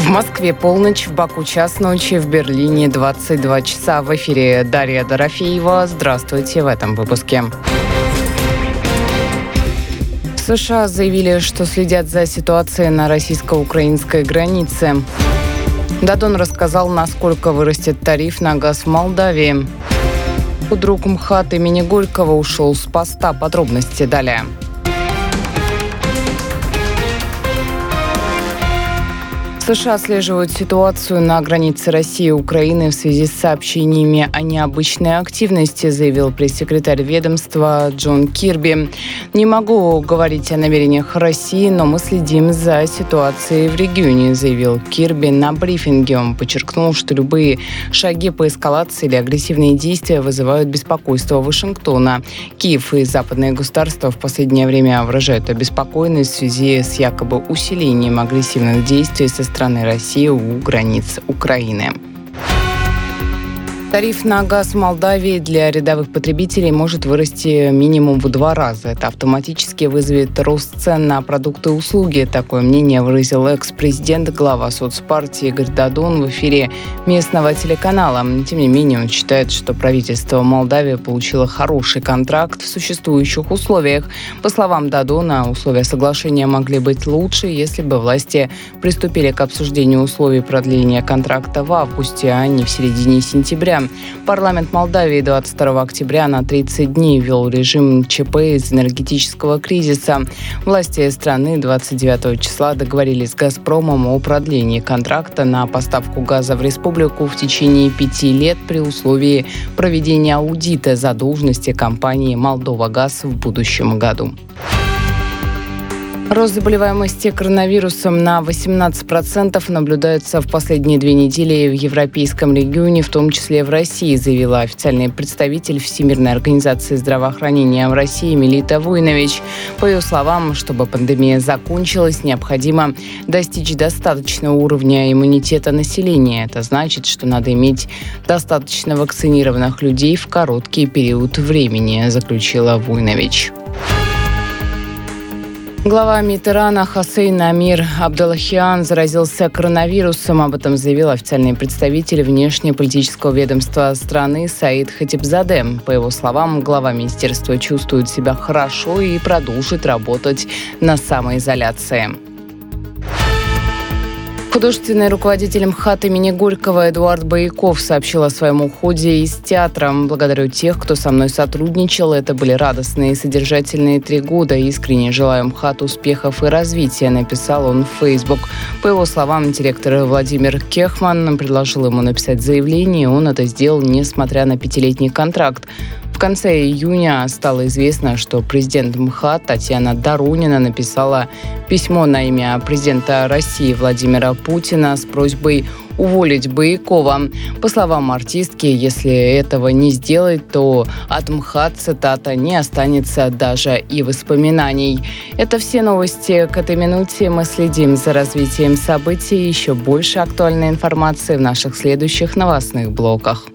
В Москве полночь, в Баку час ночи, в Берлине 22 часа. В эфире Дарья Дорофеева. Здравствуйте в этом выпуске. США заявили, что следят за ситуацией на российско-украинской границе. Дадон рассказал, насколько вырастет тариф на газ в Молдавии. Друг МХАТ имени Горького ушел с поста. Подробности далее. США отслеживают ситуацию на границе России и Украины в связи с сообщениями о необычной активности, заявил пресс-секретарь ведомства Джон Кирби. «Не могу говорить о намерениях России, но мы следим за ситуацией в регионе», заявил Кирби на брифинге. Он подчеркнул, что любые шаги по эскалации или агрессивные действия вызывают беспокойство Вашингтона. Киев и западные государства в последнее время выражают обеспокоенность в связи с якобы усилением агрессивных действий со стороны России у границ Украины. Тариф на газ в Молдавии для рядовых потребителей может вырасти минимум в 2 раза. Это автоматически вызовет рост цен на продукты и услуги. Такое мнение выразил экс-президент, глава соцпартии Игорь Дадон в эфире местного телеканала. Тем не менее, он считает, что правительство Молдавии получило хороший контракт в существующих условиях. По словам Дадона, условия соглашения могли быть лучше, если бы власти приступили к обсуждению условий продления контракта в августе, а не в середине сентября. Парламент Молдавии 22 октября на 30 дней ввел режим ЧП из энергетического кризиса. Власти страны 29 числа договорились с «Газпромом» о продлении контракта на поставку газа в республику в течение 5 лет при условии проведения аудита задолженности компании «Молдовагаз» в будущем году. Рост заболеваемости коронавирусом на 18% наблюдается в последние 2 недели в европейском регионе, в том числе в России, заявила официальный представитель Всемирной организации здравоохранения в России Мелита Войнович. По ее словам, чтобы пандемия закончилась, необходимо достичь достаточного уровня иммунитета населения. Это значит, что надо иметь достаточно вакцинированных людей в короткий период времени, заключила Войнович. Глава МИД Ирана Хосейн Амир Абдуллахиан заразился коронавирусом. Об этом заявил официальный представитель внешнеполитического ведомства страны Саид Хатибзаде. По его словам, глава министерства чувствует себя хорошо и продолжит работать на самоизоляции. Художественный руководитель МХАТ имени Горького Эдуард Бояков сообщил о своем уходе из театра. «Благодарю тех, кто со мной сотрудничал. Это были радостные и содержательные 3 года. Искренне желаю МХАТ успехов и развития», написал он в Facebook. По его словам, директор Владимир Кехман предложил ему написать заявление. Он это сделал, несмотря на 5-летний контракт. В конце июня стало известно, что президент МХАТ Татьяна Доронина написала письмо на имя президента России Владимира Путина с просьбой уволить Боякова. По словам артистки, если этого не сделать, то от МХАТ, цитата, не останется даже и воспоминаний. Это все новости к этой минуте. Мы следим за развитием событий. Еще больше актуальной информации в наших следующих новостных блоках.